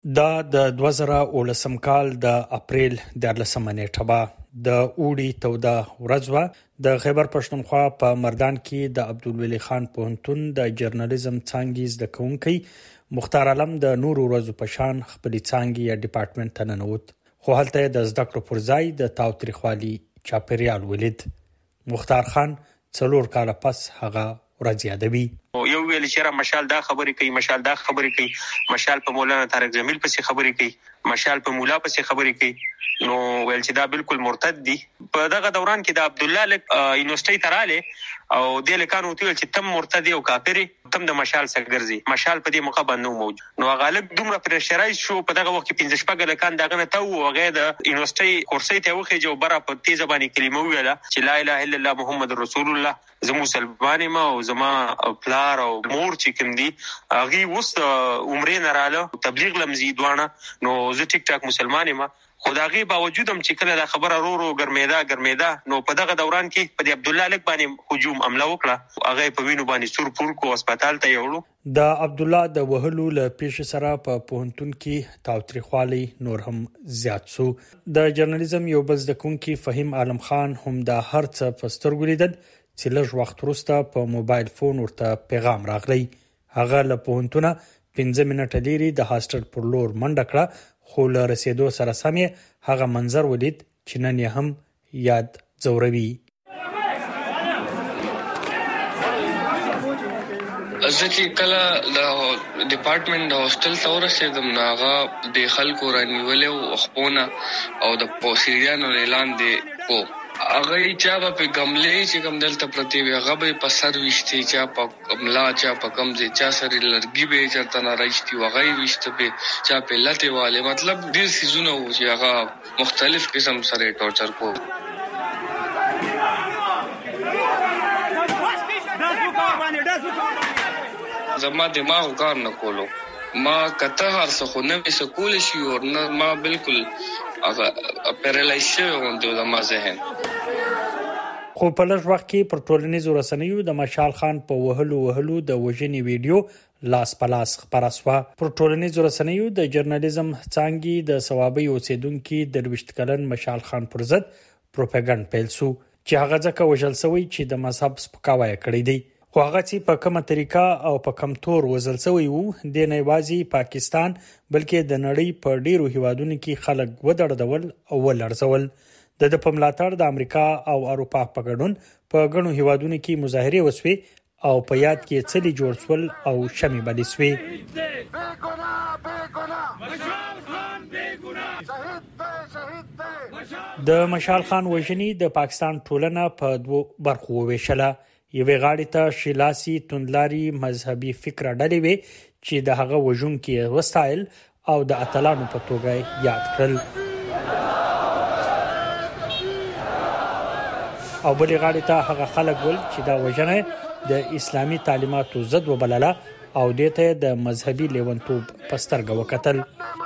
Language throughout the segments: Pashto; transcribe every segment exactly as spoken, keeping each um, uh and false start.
دا د دوه زره اوولسم کال د اپریل دیارلسمه نیټه به د اوړي توده ورځ وه. د خیبر پښتونخوا په مردان کې د عبدالولي خان پوهنتون د جرنالیزم څانګې زده کوونکی مختار عالم د نورو ورځو په شان خپلې څانګې یا ډپارټمنټ ته ننوت، خو هلته یې د زده کړو پر ځای د تاوتریخوالي چاپیریال ولید. مختار خان څلور کاله پس هغه ورځ یادوي. یو ویل چې را مشال دا خبرې کوي، مشال دا خبرې کوي، مشال په مولانا طارق جمیل پسې خبرې کوي، مشال په مولا پسې خبرې کوي. نو ویل چې دا بالکل مرتد دي. په دغه دوران کې د عبدالله لک یونیورسيټي تراله او د لکانو ویل چې تم مرتد او کافر تم د مشال څخه ګرځي. مشال په دې موقع باندې موجود. نو غالب دومره پرشرایز شو په دغه وخت کې پنځه شپږ لکان دغه نه ته او هغه د یونیورسيټي کورسي ته وخی جو بره په تیزه باندې کلمه ویله چې لا اله الا الله محمد رسول الله، زمو مسلمان ما او زما پلار او مور چې کوم دي هغه وست عمرې نه رااله تبلیغ لمزي دوانه. نو زه ټیک ټاک مسلمان ما خدایي باوجود هم چې کله دا خبره رو رو ګرمېدا ګرمېدا نو په دغه دوران کې په عبدالله لک باندې هجوم حمله وکړه. هغه په وینو باندې سور پور کو هسپتال ته یوړو. د عبدالله د وهلو له پیښې سره په پوهنتون کې تاوتریخوالی نور هم زیات سو. د جرنالیزم یو بل زده کوونکی فهیم عالم خان هم د هر څه په سترګو لیدل چې لږ وخت وروسته په موبایل فون ورته پیغام راغلی. هغه له پوهنتونه پنځه منټه لري د هاسټل پر لور منډه کړه، خو له رسیدو سره سم هغه منظر ولید چې نن یې هم یاد ځوروي. زه چې کله د ډپارټمنټ د هاسټل ته ورسېدم نو هغه د خلکو رانیولې او خپونه او د پوسیریانو اعلان دی کو هغه چا په ګملې چې کوم دلته پرتی وي هغه به په سر وشتي چا په املا چا په کمزې چا سره لرګي به چرته نه راځي وغه وشته به چا په لته والے مطلب ډیر سيزونه و چې هغه مختلف قسم سره ټورچر کو. زما دماغ کار نه کولو، ما کته هر څه خو نه وسکول شي او نه ما بالکل هغه پیرالایز شوم د ما ذهن. خو په لږ وخت کې پر ټولنیزو رسنیو د مشال خان په وهلو وهلو د وژنې ویډیو لاس په لاس خپره شوه. پر ټولنیزو رسنیو د جرنالیزم څانګې د ثوابي اوسیدونکو د درویشت کلن مشال خان پر ضد پروپاګاندا پیل شو چې هغه ځکه وژل شوی چې د مذهب سپکاوی کړی دی. خو هغه چې په کومه طریقه او په کوم تور وژل شوی وو د نه یوازې پاکستان بلکې د نړۍ په ډیرو هیوادونو کې خلک ودړدول او ولړزول. د د په ملاتړ د امریکا او اروپا په ګډون په غنو هیوادونو کې مظاهره وسوي او په یاد کې څلي جوړ شول او شمع بلې سوي. د مشال خان وژنې د پاکستان ټولنه په دوه برخو وویشله. یوې غاړې ته شیلاسي توندلاري مذهبي فکر ډلې وي چې د هغه وژونکي وسایل او د اتلانو په توګه یاد کړل، او بلې غاړې ته هغه خلک ول چې دا وژنه د اسلامي تعلیماتو ضد وبلله او دې ته د مذهبي لیونتوب په سترګه وکتل.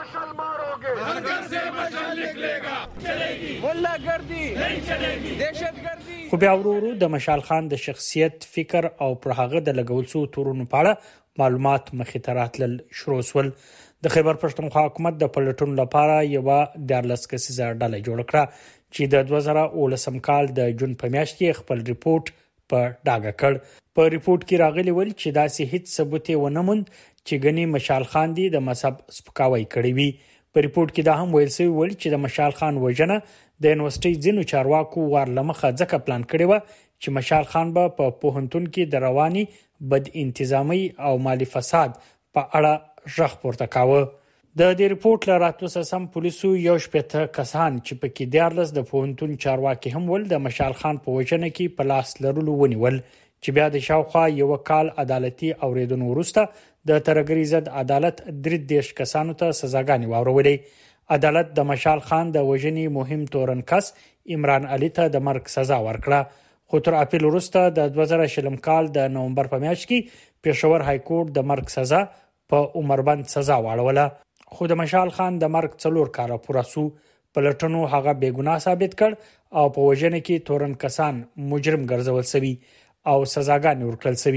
خو بیا ورو ورو د مشال خان د شخصیت، فکر او پر هغه د لګول شو تورونو په اړه معلومات مخې ته راتلل شروع شول. د خیبر پښتونخوا حکومت د پلټون لپاره یو دیارلس کسیزه ډله جوړ کړه چې د دوه زره اوولسم کال د جون په میاشت کې خپل ریپورت په ډاګه کړ. په ریپورت کې راغلی ول چې داسې هیڅ ثبوت یې ونه موند چې ګنې مشال خان دی د مذهب سپکاوی کړی وي. په ریپورت کې دا هم ویل شوی ول چې د مشال خان وژنه د یونیورسيټي ځینو چارواکو ورلمخه ځکه پلان کړی و چې مشال خان به په پوهنتون کې د رواني بد انتظامی او مالی فساد په اړه ژغ پورته کاوه. د دې ریپورت له راتلو سره سم پولیسو یو شپږ کسان چې په کې دیارلس د پوهنتون چارواکي هم ول د مشال خان په وژنه کې په لاس لرلو ونیول چې بیا د شاوخوا یو کال عدالتي اوریدنو وروسته د ترګری ضد عدالت درې دیش کسانو ته سزاګانې واورولې. عدالت د مشال خان د وژنې مهم تورنکس عمران علي ته د مرګ سزا ورکړه، خو تر اپیل وروسته د دوه زره شلم کال د نومبر په میاشت کې پېښور های کورټ د مرګ سزا په عمربند سزا واړوله. خو د مشال خان د مرګ څلور کاله پوره سو. پلټنو هغه بېګناه ثابت کړ او په وژنه کې تورن کسان مجرم ګرځول شوی او سزاګانې ورکړل شوی.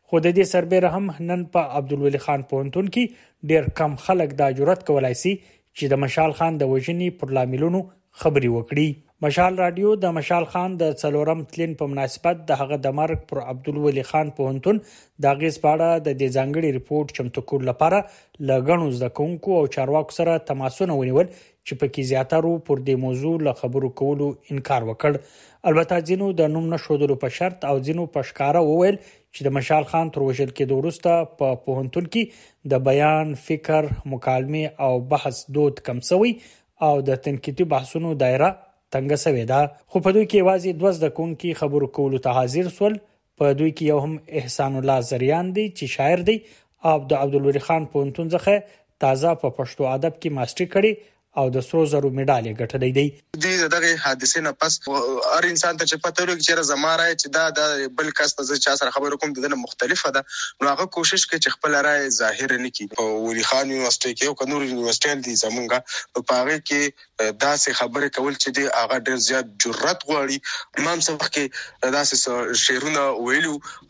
خو د دې سربېره هم نن په عبدالولي خان پوهنتون کې ډېر کم خلک دا جرأت کولای شي چې د مشال خان د وژنې پر لاملونو خبري وکړي. مشال رادیو د مشال خان د څلورم تلین په مناسبت د هغه د مرګ پر عبدالولي خان پوهنتون د غیز پاړه د دې ځانګړي ریپورت چمتو کول لپاره لګڼو زده کوونکو او چارواکو سره تماسونه ونیول چې په کې زیاترو پر دې موضوع له خبرو کولو انکار وکړ. البته ځینو د نوم نشودلو په شرط او ځینو په ښکارا وویل چې د مشال خان تر وژل کېدو وروسته په پوهنتون کې د بیان، فکر، مکالمې او بحث دود کم شوی او د تنقیدي بحثونو دایره څنګه سوي ده. خو په دوی کې یوازې دوه زده کوونکي خبرو کولو ته حاضر سول. په دوی کې یو هم احسان الله زریان دی چې شاعر دی او د عبدالولي خان پوهنتون څخه تازه په پښتو ادب کې ماستري کړي او د سرو زرو میډال ګټلې دی. د دغه حادثې نه پس هر انسان ته چې پته لري چې زماره چې دا د بل کس ته چا سره خبرو کوم د مختلفه ده، نو هغه کوشش کوي چې خپل رائے ظاهر نه کړي. په ولي خان یونیورسيټي کې او کنور یونیورسيټي دي زمونږه په هغه کې داسې خبرې کول چې دی هغه ډېر زیات جرأت غواړي. امام صاحب کې داسې شعرونه ویلو،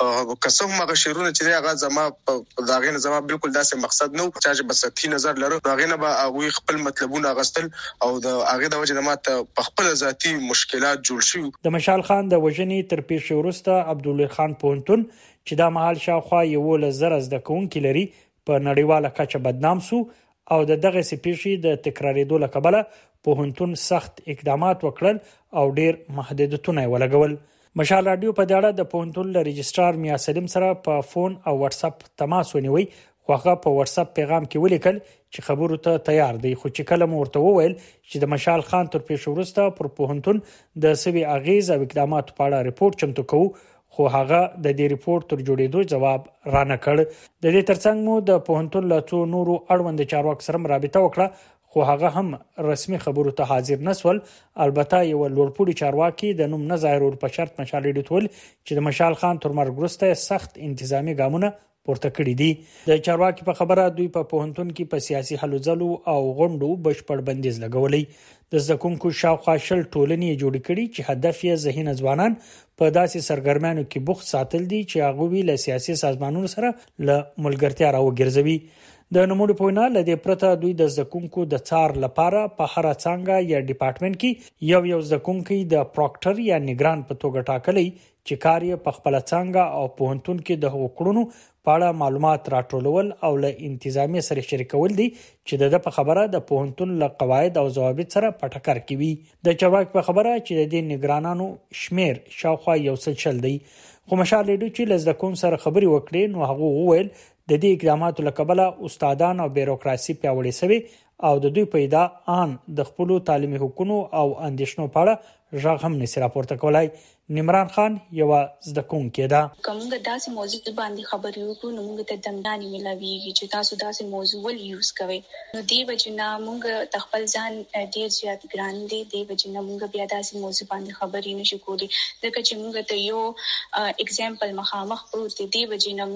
قسم هغه شعرونه چې هغه زما په داغه نه زما بالکل داسې مقصد نه و چې بس تی نظر لرو هغه نه به هغه خپل مطلبونه غستل او د هغه د وجه ماته په خپل ذاتی مشکلات جوړ شي. د مشال خان د وژنې تر پیښې وروسته عبدالولي خان پوهنتون چې د مهال شاوخوا یو لزر زده کوونکي لري په نړیواله کچه بدنام سو او د دغه سپیشي د تکرارېدو له کبله پوهنتون سخت اقدامات وکړل او ډېر محدودیتونه ولګول. مشال رادیو په داړه د پوهنتون له رجسترار میا سلیم سره په فون او واتس اپ تماس ونیوي. خو هغه په واتس اپ پیغام کې ولیکل چې خبرو ته تیار دی، خو چې کله ورته وویل چې د مشال خان تر پیښې وروسته پر پوهنتون د سوي اغیز او اقداماتو په اړه ریپورت چمتو کوو، خو هغه د دې ریپورت تر جوړېدو جواب رانه کړ. د دې ترڅنګ مو د پوهنتون له څو نورو اړوند چارواکو سره رابطه وکړه، خو هغه هم رسمي خبرو ته حاضر نسول. البته یو لوړپوړي چارواکي د نوم نه ظاهرول په شرط مشال ډیټول چې د مشال خان تر مرګ وروسته سخت انتظامی ګامونه پورته کړی دي. د چارواکي په خبره دوی په پوهنتون کې په سیاسي هلو ځلو او غونډو بشپړ بندیز لګولې. د زده کوونکو شاوخوا شل ټولنې جوړې کړي چې هدف یې ذهین ځوانان په داسې سرګرمیانو کې بوخت ساتل دي چې هغه له سیاسي سازمانونو سره له ملګرتیا راوګرځوي. د نوموړي په وینا لدې پرته دوی د زده کوونکو د څار لپاره په هر څنګه یا ډپارټمنټ کې یو یو زده کوونکی د پروکټر یا نگران په توګه ټاکلې چې کار یې په خپل څنګه او پوهنتون کې د حقوقونو په اړه معلومات راټولول او له انتظامی سره شریکول دي چې د په خبره د پوهنتون له قواعد او ضوابط سره په ټکر کې وي. د چارواکي په خبره چې د دې نگرانانو شمیر شاوخوا یو څل چل دی. خو مشال لیدو چې لزده کوم سره خبري وکړي نو هغه وویل د دې اقداماتو لکبله استادان او بیروکراسي پیاوړي شوی او د دوی پیدا ان د خپل تعلیمي حقوقو او اندیشنو په اړه ژغ هم نشي راپورته کولای. نمران خان یو زده کوونکی ده. کومه داسې موضوع باندې خبرې وکړو نو موږ ته دمداني ملاويږي چې تاسو داسې موضوع ول یوز کوئ، نو دی وجنا موږ تخپل ځان ډیر زیات ګران دي دی وجنا موږ بیا داسې موضوع باندې خبرې نشو کولی ځکه چې موږ ته یو اگزامپل مخامخ پروت دی وجنا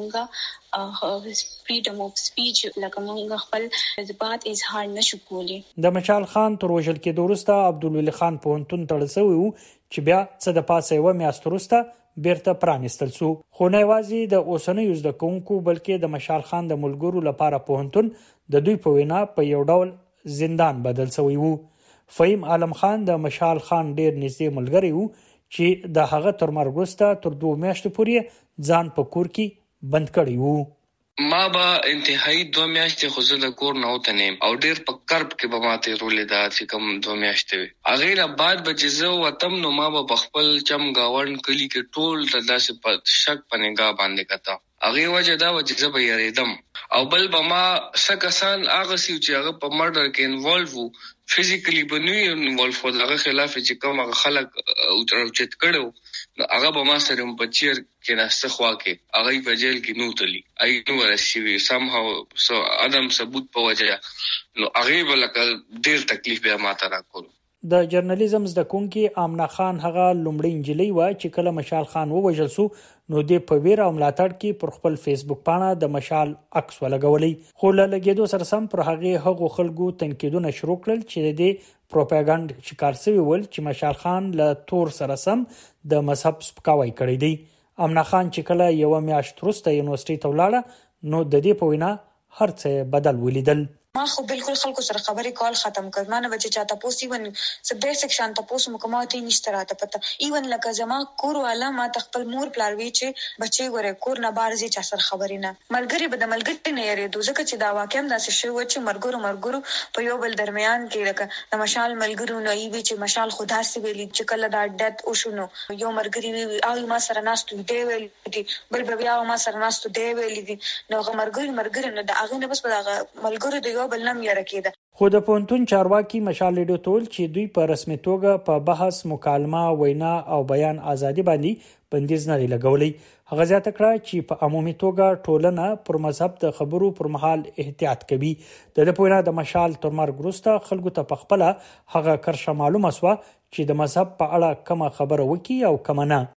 موږ فریډم اف سپیچ لکه موږ خپل جذبات اظهار نشو کولی. د مشال خان تر وژل کېدو وروسته عبدالولي خان پوهنتون تړل شوی و چې بیا څه د پاسه یو میاشت وروسته بیرته پرانستل شو. خو نه یوازې د اوسنیو زده کوونکو بلکې د مشال خان د ملګرو لپاره پوهنتون د دوی په وینا په یو ډول زندان بدل شوی وو. فهیم عالم خان د مشال خان ډیر نږدې ملګری وو چې د هغه تر مرګ وروسته تر دوه میاشتو پورې ځان په کور کې بند کړی وو. ما با انتهایی دو میاشتې خو زه د کور نه وتنیم او ډیر په کرب کې به ماته رولې دا چې کوم دو میاشتې وي. هغې نه بعد به چې زه وتم نو ما به په خپل چم ګاونډ کلي کې ټول د داسې په شک په نګاه باندې کته. هغې وجه دا وه چې زه به یېرېدم او بل به ما څه کسان هغه سي چې هغه په مرډر کې انوالو وو فزیکلی به نه وي انوالو خو د هغه خلاف چې کوم هغه خلک راوچت کړی نو هغه به ما سره په چیر کې ناسته خوا کې هغه په جیل کې نو تلي ای نو ورسېوي سم هاو سو ادم ثبوت په وجه نو هغه به لکه ډیر تکلیف به ما ته راکول. د جرنالیزم زده کوونکی آمنه خان هغه لومړی انجلۍ و چې کله مشال خان ووژل شو نو د په ویر او ملاتړ کې پر خپل فیسبوک باندې د مشال عکس ولګولې. خو له لګیدو سره سم پر هغه هغو خلکو تنقیدونه شروع کړل چې د پروپاګاندا شکار شوی ول چې مشال خان له تور سره سم د مذهب سپکاوی کړی دی. امنا خان چې کله یو میاشت وروسته یونیورسيټي ته ولاړه نو د دې په وینا هر څه بدل ولیدل. ما خو بالکل خلکو سره خبرې کول ختم کړ. ما نه بچی چاته پوسی ون څه بیسیک شان ته پوس مکماتي نشته راته پته. ایون لکه زما کور والا ما خپل مور پلار وی چې بچي غره کور نه بار زی چا سره خبرې نه. ملګری به د ملګری نه یری دوزه چې دا واقع هم داسې شو چې مرګورو مرګورو په یو بل درمیان کې لکه د مشال ملګرو نه ای وی چې مشال خدا سي ویلي چې کله دا ډیت او شنو یو مرګری وی او ما سره ناستو دی ویل دي بل بیا ما سره ناستو دی ویل دي نو مرګری مرګری نه د اغه نه بس په ملګرو دی بل نم یره کېده. خو د پونتون چارواکي مشال لیډو تول چې دوی په رسمي توګه په بحث مکالمه وینا او بیان ازادي باندې بندیز نه لګولې. هغه ځات کړه چې په عمومي توګه ټولنه پر مذهب د خبرو پر مهال احتیاط کوي. د پوهنه د مشال تر مرګ وروسته خلکو ته په خپل هغه کرشه معلومه سو چې د مذهب په اړه کومه خبره وکي او کومه نه.